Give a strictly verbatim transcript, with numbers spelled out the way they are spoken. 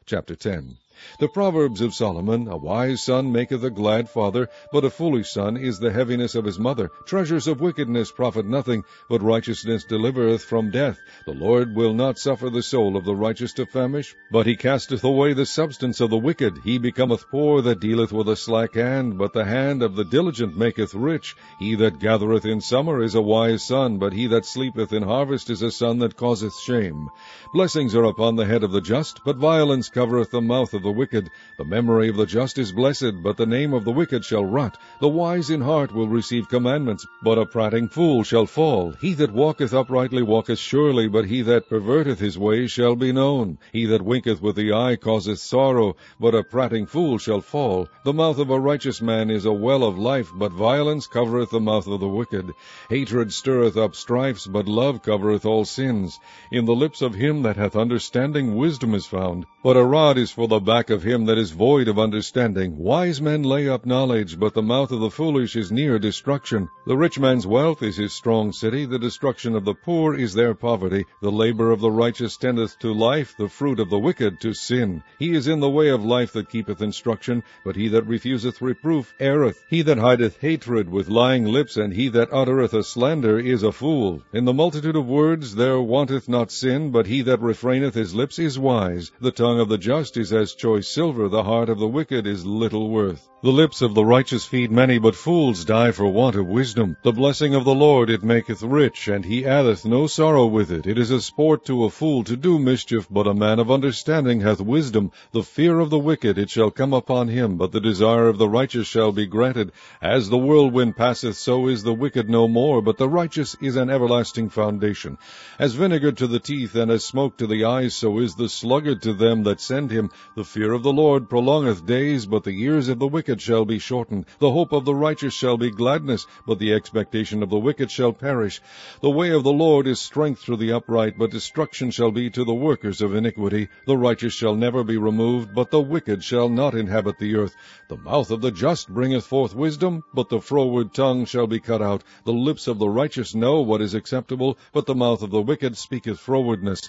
Chapter ten. The Proverbs of Solomon: A wise son maketh a glad father, but a foolish son is the heaviness of his mother. Treasures of wickedness profit nothing, but righteousness delivereth from death. The Lord will not suffer the soul of the righteous to famish, but he casteth away the substance of the wicked. He becometh poor that dealeth with a slack hand, but the hand of the diligent maketh rich. He that gathereth in summer is a wise son, but he that sleepeth in harvest is a son that causeth shame. Blessings are upon the head of the just, but violence covereth the mouth of the wicked. The memory of the just is blessed, but the name of the wicked shall rot. The wise in heart will receive commandments, but a prating fool shall fall. He that walketh uprightly walketh surely, but he that perverteth his way shall be known. He that winketh with the eye causeth sorrow, but a prating fool shall fall. The mouth of a righteous man is a well of life, but violence covereth the mouth of the wicked. Hatred stirreth up strifes, but love covereth all sins. In the lips of him that hath understanding wisdom is found, but a rod is for the back of him that is void of understanding. Wise men lay up knowledge, but the mouth of the foolish is near destruction. The rich man's wealth is his strong city, the destruction of the poor is their poverty. The labor of the righteous tendeth to life, the fruit of the wicked to sin. He is in the way of life that keepeth instruction, but he that refuseth reproof erreth. He that hideth hatred with lying lips, and he that uttereth a slander, is a fool. In the multitude of words there wanteth not sin, but he that refraineth his lips is wise. The tongue of the just is as choice silver, the heart of the wicked is little worth. The lips of the righteous feed many, but fools die for want of wisdom. The blessing of the Lord it maketh rich, and he addeth no sorrow with it. It is a sport to a fool to do mischief, but a man of understanding hath wisdom. The fear of the wicked it shall come upon him, but the desire of the righteous shall be granted. As the whirlwind passeth, so is the wicked no more, but the righteous is an everlasting foundation. As vinegar to the teeth, and as smoke to the eyes, so is the sluggard to them that send him. The fear of the Lord prolongeth days, but the years of the wicked shall be shortened. The hope of the righteous shall be gladness, but the expectation of the wicked shall perish. The way of the Lord is strength to the upright, but destruction shall be to the workers of iniquity. The righteous shall never be removed, but the wicked shall not inhabit the earth. The mouth of the just bringeth forth wisdom, but the froward tongue shall be cut out. The lips of the righteous know what is acceptable, but the mouth of the wicked speaketh frowardness.